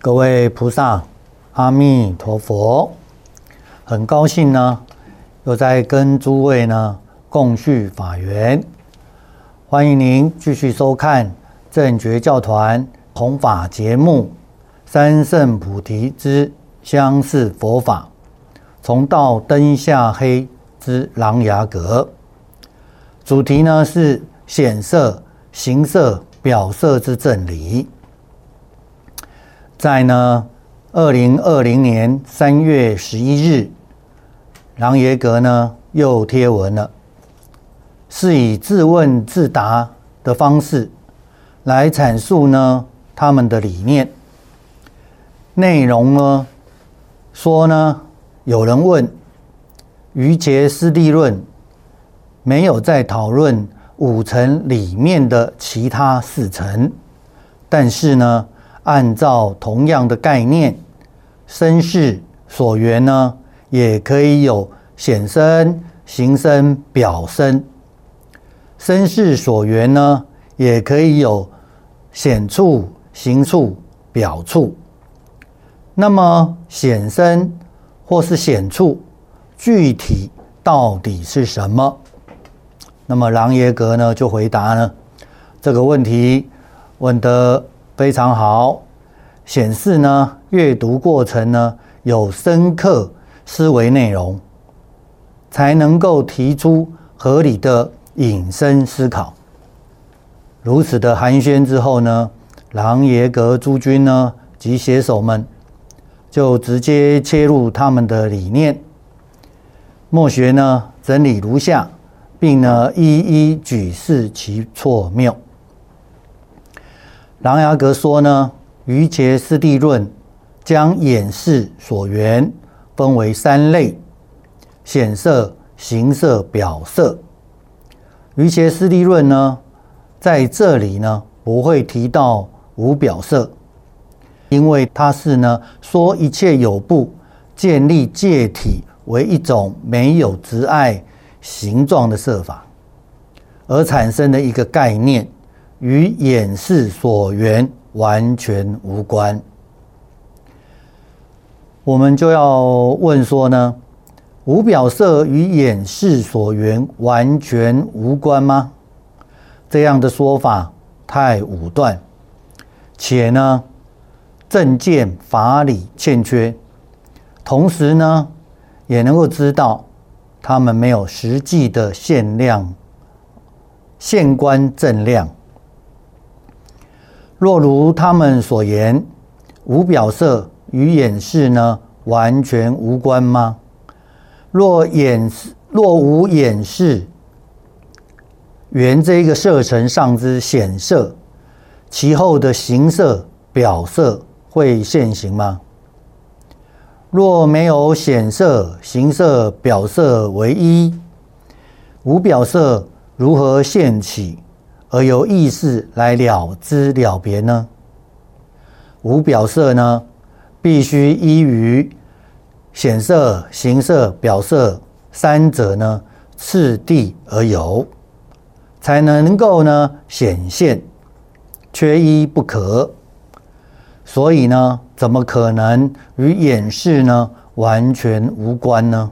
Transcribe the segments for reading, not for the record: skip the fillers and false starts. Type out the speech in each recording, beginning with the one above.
各位菩萨，阿弥陀佛！很高兴呢，又在跟诸位呢共叙法缘。欢迎您继续收看正觉教团弘法节目《三圣菩提之相似佛法》，从道灯下黑之琅琊阁。主题呢是显色、形色、表色之正理。在2020年3月11日，琅琊阁呢又贴文了，是以自问自答的方式来阐述呢他们的理念。内容呢说呢，有人问瑜伽师地论没有在讨论5层里面的其他4层，但是呢按照同样的概念，身世所缘呢，也可以有显身、形身、表身；身世所缘呢，也可以有显处、形处、表处。那么显身或是显处，具体到底是什么？那么琅琊阁呢就回答呢这个问题问得非常好，显示呢阅读过程呢有深刻思维内容，才能够提出合理的引申思考。如此的寒暄之后呢，琅琊阁诸君呢及写手们就直接切入他们的理念。末学呢整理如下，并呢一一举示其错谬。琅琊阁说呢，瑜伽师地论将眼识所缘分为3类：显色、形色、表色。瑜伽师地论呢，在这里呢不会提到无表色，因为它是呢说一切有部建立界体为一种没有执碍形状的色法，而产生的一个概念，与眼识所缘完全无关。我们就要问说呢，无表色与眼识所缘完全无关吗？这样的说法太武断，且呢正见法理欠缺，同时呢也能够知道他们没有实际的现观正量。若如他们所言，无表色与眼识呢完全无关吗？若无眼识缘这个色尘上之显色，其后的形色、表色会现行吗？若没有显色、形色、表色为一，无表色如何现起，而由意识来了知了别呢？无表色呢，必须依于显色、形色、表色3者呢次第而有，才能够呢显现，缺一不可。所以呢，怎么可能与眼识呢完全无关呢？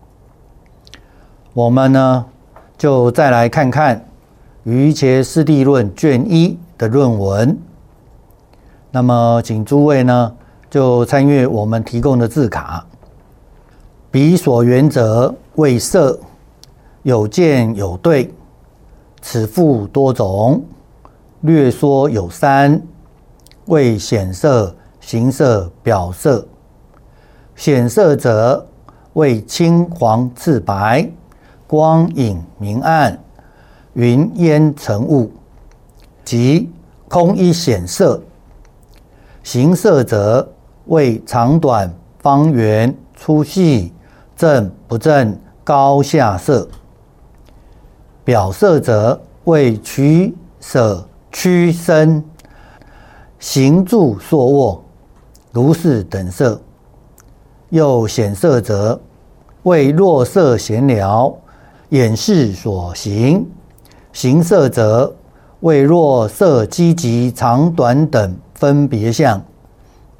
我们呢就再来看看瑜伽师地论卷1的论文。那么请诸位呢就参阅我们提供的字卡。彼所缘者谓色，有见有对，此复多种，略说有3，谓显色、形色、表色。显色者谓青黄赤白，光影明暗，云烟尘雾，即空一显色。形色者谓长短、方圆、粗细、正不正、高下色。表色者谓取舍、屈伸、行住坐卧、如是等色。又显色者谓若色闲聊、眼识所行。形色者谓若色积极、长短等分别相。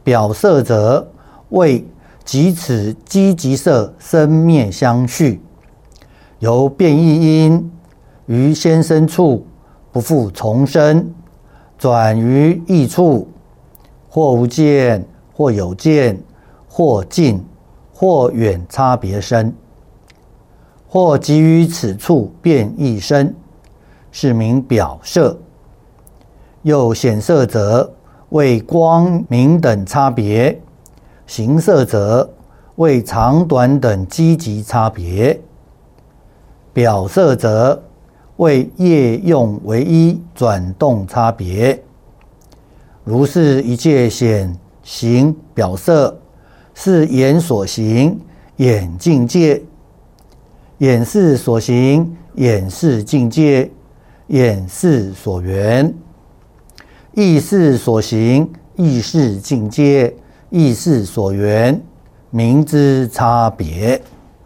表色者谓即此积极色生灭相续，由变异因于先生处不复重生，转于异处，或无见，或有见，或近，或远差别生，或即于此处变异生，是名表色。又显色者为光明等差别，形色者为长短等积极差别，表色者为业用为一转动差别。如是一切显形表色，是眼所行，眼境界；眼识所行，眼识境界；眼识所缘。意识所行，意识境界，意识所缘，名之差别。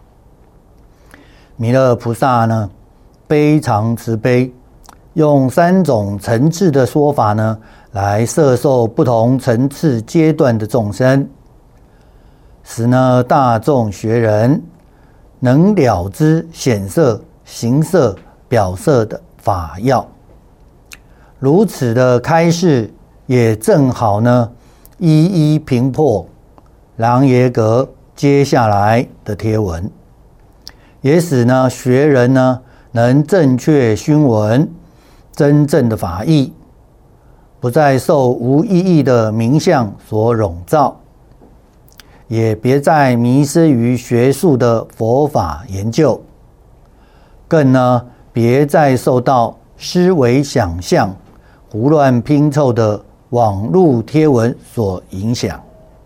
弥勒菩萨呢，非常慈悲，用3种层次的说法呢，来摄受不同层次阶段的众生，使呢大众学人能了知显色、形色、表色的法要。如此的开示，也正好呢，一一评破琅耶格接下来的贴文，也使呢学人呢能正确熏闻真正的法义，不再受无意义的名相所笼罩，也别再迷失于学术的佛法研究，更呢别再受到思维想象胡乱拼凑的网络贴文所影响，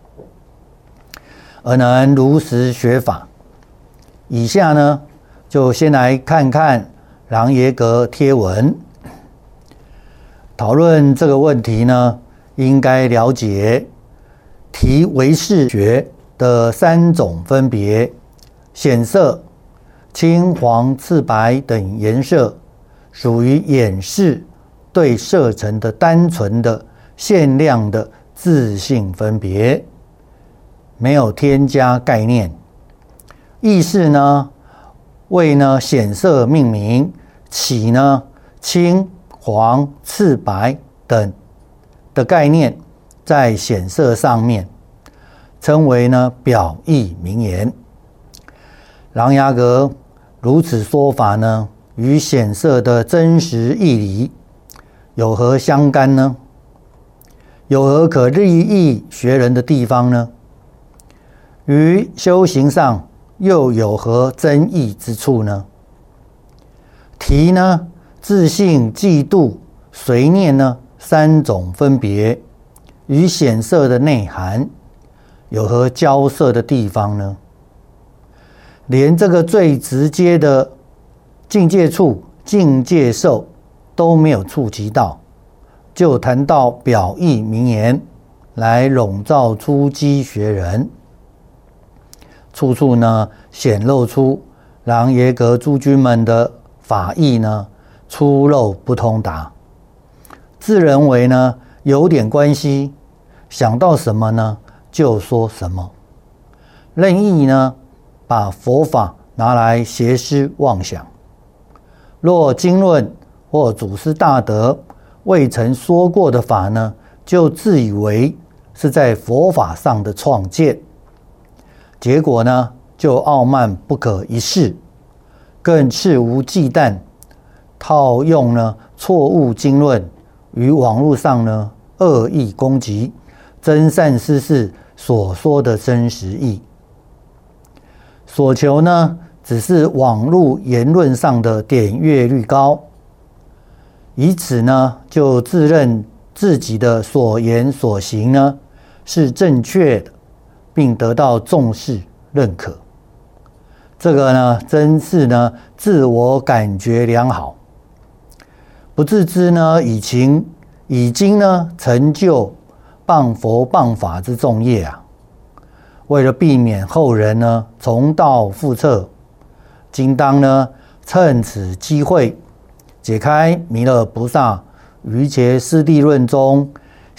而能如实学法。以下呢，就先来看看琅耶格贴文。讨论这个问题呢，应该了解提唯识学的3种分别：显色、青、黄、赤、白等颜色，属于眼识对色尘的单纯的限量的自性分别，没有添加概念。意识呢，为呢显色命名，起呢青、黄、赤、白等的概念在显色上面，称为呢表意名言。琅耶格如此说法呢，与显色的真实义理有何相干呢？有何可利益学人的地方呢？于修行上又有何争议之处呢？提呢自性、嫉妒、随念呢3种分别，与显色的内涵有何交涉的地方呢？连这个最直接的境界处、境界受都没有触及到，就谈到表意名言来笼罩出击学人，处处呢显露出琅耶格诸君们的法义呢粗陋不通达，自认为呢有点关系，想到什么呢就说什么，任意呢把佛法拿来邪思妄想。若经论或祖师大德未曾说过的法呢，就自以为是在佛法上的创建，结果呢就傲慢不可一世，更肆无忌惮套用呢错误经论与网络上呢恶意攻击真善知识所说的真实义，所求呢只是网络言论上的点阅率高，以此呢就自认自己的所言所行呢是正确的，并得到重视认可。这个呢真是呢自我感觉良好，不自知呢已经呢成就谤佛谤法之重业啊。为了避免后人呢重蹈覆辙，今当呢趁此机会解开弥勒菩萨瑜伽师地论中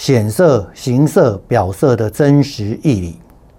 显色、形色、表色的真实义理。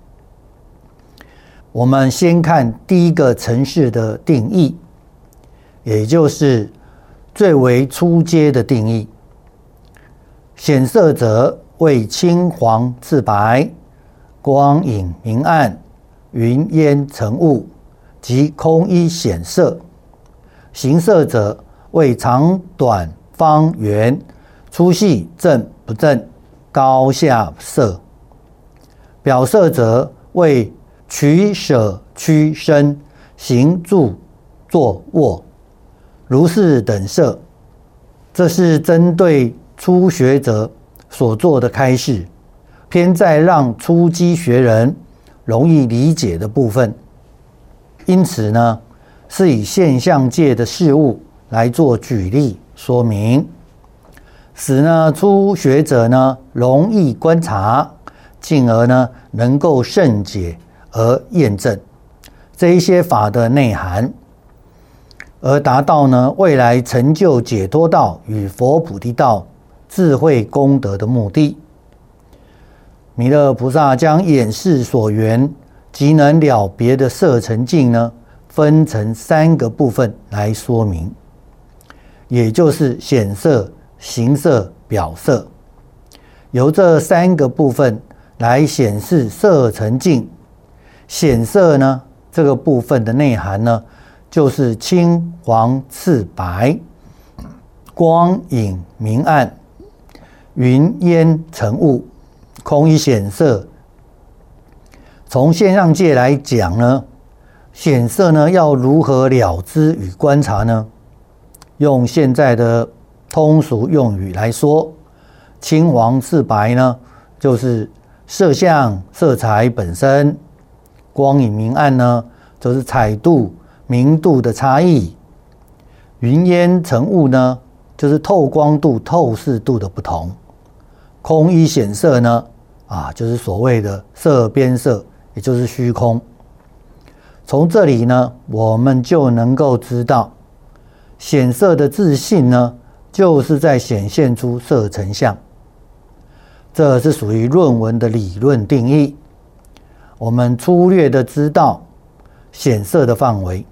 我们先看第一个层次的定义，也就是最为初阶的定义。显色者为青黄赤白、光影明暗、云烟尘雾及空一显色；形色者为长短方圆、粗细正不正、高下色；表色者为取舍屈伸、行住坐卧、如是等色。这是针对初学者所做的开示，偏在让初机学人容易理解的部分。因此呢，是以现象界的事物来做举例说明，使呢初学者呢容易观察，进而呢能够胜解而验证这一些法的内涵，而达到呢未来成就解脱道与佛菩提道智慧功德的目的。弥勒菩萨将眼识所缘即能了别的色尘境呢，分成3个部分来说明，也就是显色、形色、表色。由这3个部分来显示色尘境。显色呢，这个部分的内涵呢，就是青黄赤白、光影明暗、云烟尘雾、空一显色。从现象界来讲呢，显色呢要如何了知与观察呢？用现在的通俗用语来说，青黄赤白呢，就是色相色彩本身；光影明暗呢，就是彩度明度的差异；云烟尘雾呢，就是透光度透视度的不同；空一显色呢，就是所谓的色边色，也就是虚空。从这里呢，我们就能够知道，显色的自性呢，就是在显现出色尘相。这是属于论文的理论定义。我们粗略的知道显色的范围，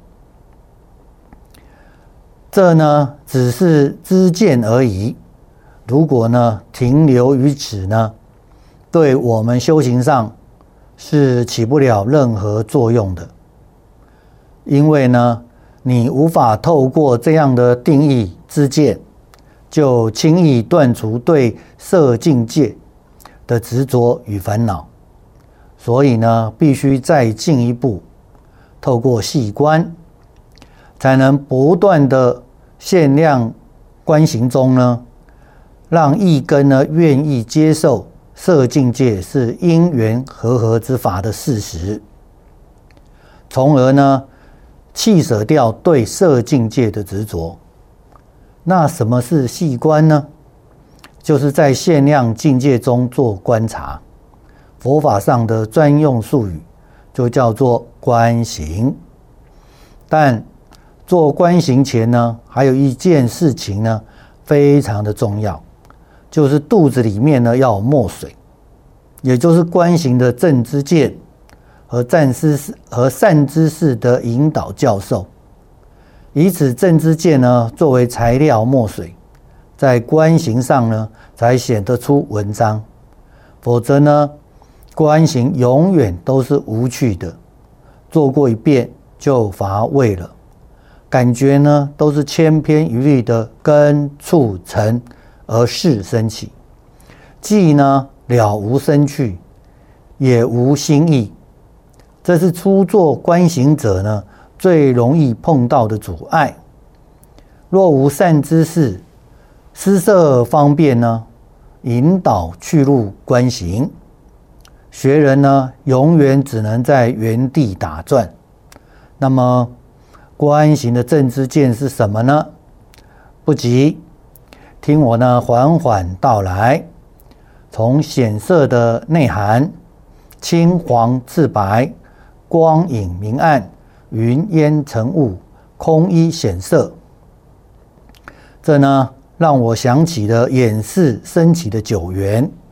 这呢只是知见而已。如果呢停留于此呢，对我们修行上是起不了任何作用的。因为呢，你无法透过这样的定义知见，就轻易断除对色境界的执着与烦恼。所以呢，必须再进一步，透过细观，才能不断的限量观行中呢，让意根呢愿意接受色境界是因缘和合之法的事实，从而呢弃舍掉对色境界的执着。那什么是细观呢？就是在限量境界中做观察。佛法上的专用术语就叫做观行。但做观行前呢，还有一件事情呢非常的重要，就是肚子里面呢要有墨水，也就是观行的正知见和善知识的引导教授，以此正知见呢作为材料墨水，在观行上呢才显得出文章。否则呢，观行永远都是无趣的，做过一遍就乏味了，感觉呢都是千篇一律的根触尘而事生起，既呢了无生趣，也无新意。这是初作观行者呢最容易碰到的阻碍。若无善知识，施设方便呢，引导去入观行，学人呢永远只能在原地打转。那么观行的正知见是什么呢？不急，听我呢缓缓道来。从显色的内涵，青黄赤白、光影明暗、云烟尘雾、空一显色，这呢让我想起了眼识升起的9缘。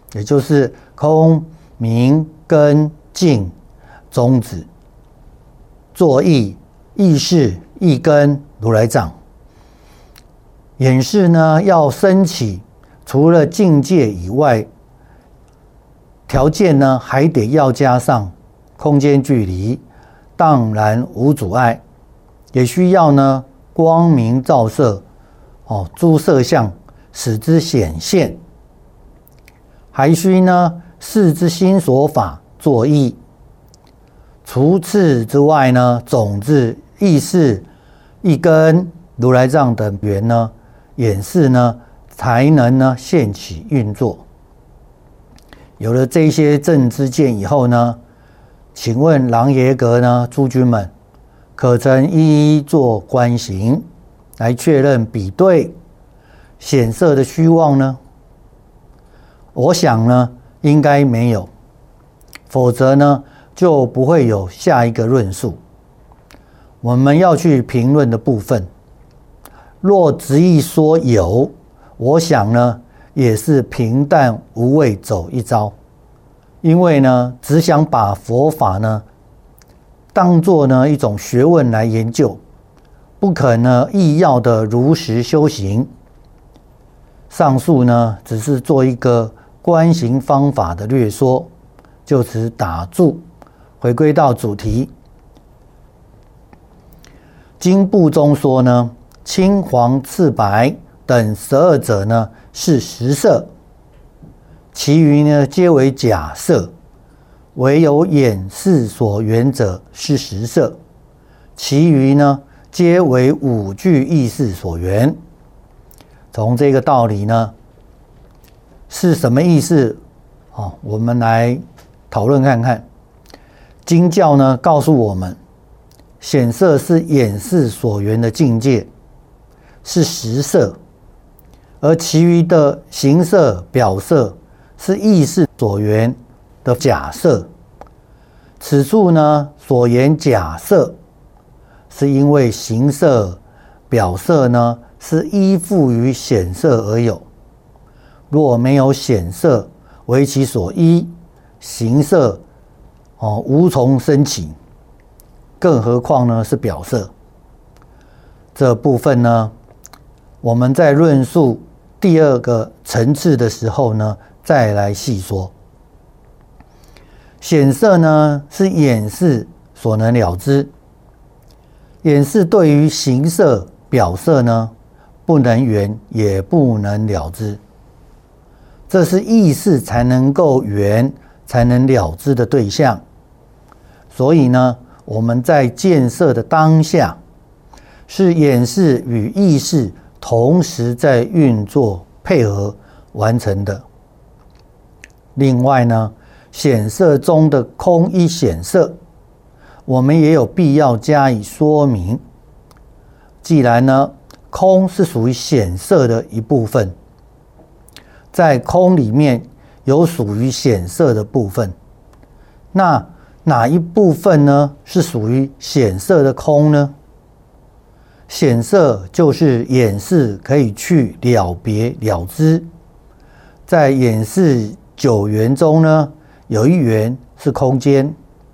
也就是空、明、根、净、宗旨、作意、意识、意根、如来藏。演示呢，要升起，除了境界以外，条件呢还得要加上空间距离，当然无阻碍，也需要呢光明照射，诸色相使之显现，还需呢视之心所法作意。除此之外呢，种子、意识、意根、如来藏等缘呢，演示呢才能呢现起运作。有了这些正知见以后呢，请问琅耶格呢诸君们，可曾一一做观行，来确认比对显色的虚妄呢？我想呢应该没有，否则呢就不会有下一个论述。我们要去评论的部分，若执意说有，我想呢也是平淡无味走一遭，因为呢只想把佛法呢当作呢一种学问来研究，不可呢意要的如实修行。上述呢只是做一个观行方法的略说，就此打住，回归到主题。经部中说呢，青黄赤白等12者呢是实色，其余呢皆为假色，唯有眼识所缘者是实色，其余呢皆为五具意识所缘。从这个道理呢是什么意思？我们来讨论看看。经教呢告诉我们，显色是眼识所缘的境界，是实色，而其余的形色、表色是意识所缘的假色。此处呢所言假色，是因为形色、表色呢是依附于显色而有。若没有显色为其所依，形色无从生起，更何况呢是表色。这部分呢，我们在论述第二个层次的时候呢，再来细说。显色呢是眼识所能了知，眼识对于形色、表色呢不能缘，也不能了知，这是意识才能够缘，才能了知的对象。所以呢，我们在见色的当下，是眼识与意识同时在运作配合完成的。另外呢，显色中的空一显色，我们也有必要加以说明。既然呢，空是属于显色的一部分，在空里面有属于显色的部分，那哪一部分呢是属于显色的空呢？显色就是眼识可以去了别了知，在眼识9缘中呢，有一缘是空间。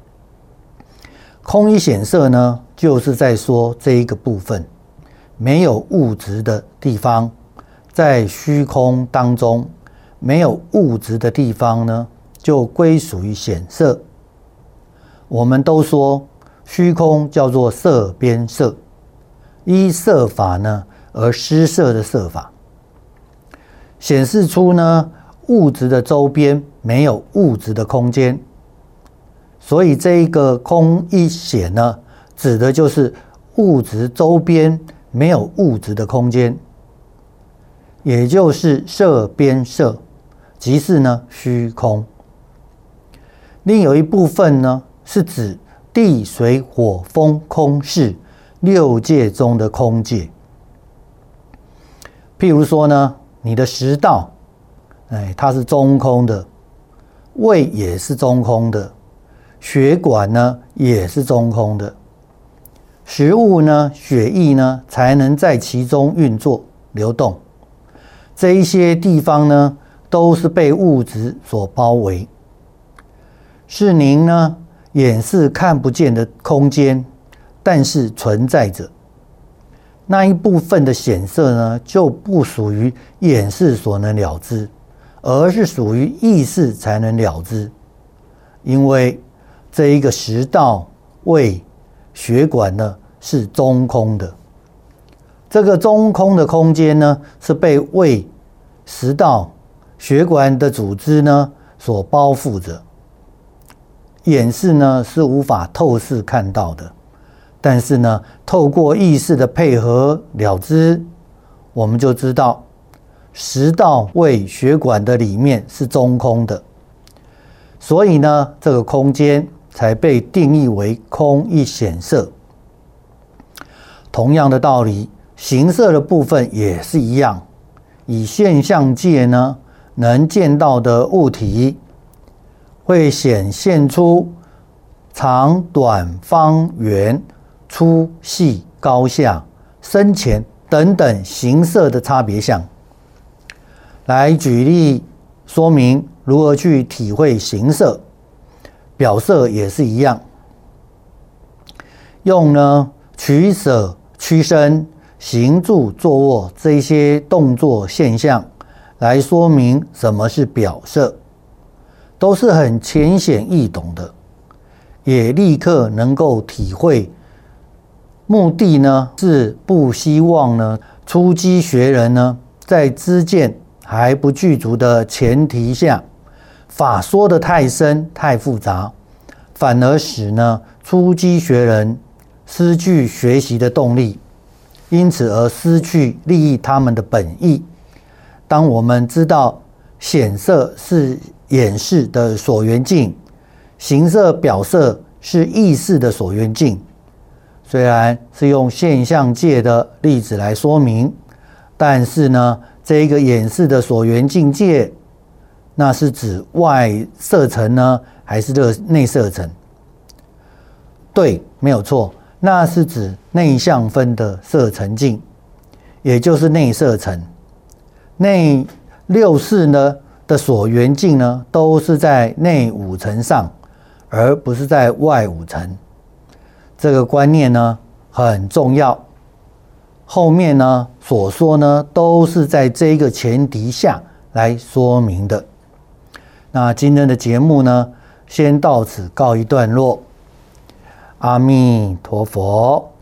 空一显色呢，就是在说这一个部分没有物质的地方，在虚空当中没有物质的地方呢，就归属于显色。我们都说虚空叫做色边色，依色法呢而施色的色法，显示出呢物质的周边没有物质的空间，所以这一个空一显呢，指的就是物质周边没有物质的空间，也就是色边色，即是呢虚空。另有一部分呢是指地水火风空识6界中的空界。譬如说呢，你的食道，它是中空的，胃也是中空的，血管呢也是中空的，食物呢、血液呢才能在其中运作流动。这一些地方呢， 都是被物质所包围，是您呢眼是看不见的空间，但是存在着。那一部分的显色呢，就不属于眼识所能了知，而是属于意识才能了知。因为这一个食道、胃、血管呢是中空的，这个中空的空间呢是被胃、食道、血管的组织呢所包覆着。眼识呢是无法透视看到的。但是呢，透过意识的配合了知，我们就知道食道、胃、血管的里面是中空的，所以呢，这个空间才被定义为空一显色。同样的道理，形色的部分也是一样，以现象界呢能见到的物体，会显现出长短、方圆、粗细、高下、深浅等等形色的差别相。来举例说明如何去体会形色。表色也是一样，用呢取舍、屈伸、行住、坐卧这些动作现象来说明什么是表色，都是很浅显易懂的，也立刻能够体会。目的呢是不希望呢初机学人呢在知见还不具足的前提下，法说得太深太复杂，反而使呢初机学人失去学习的动力，因此而失去利益他们的本意。当我们知道显色是眼识的所缘境，形色表色是意识的所缘境，虽然是用现象界的例子来说明，但是呢，这个眼识的所缘境界，那是指外色层呢，还是内色层？对，没有错，那是指内相分的色层境，也就是内色层。内六识呢的所缘境呢，都是在内五层上，而不是在外五层。这个观念呢很重要，后面呢所说呢都是在这个前提下来说明的。那今天的节目呢先到此告一段落，阿弥陀佛。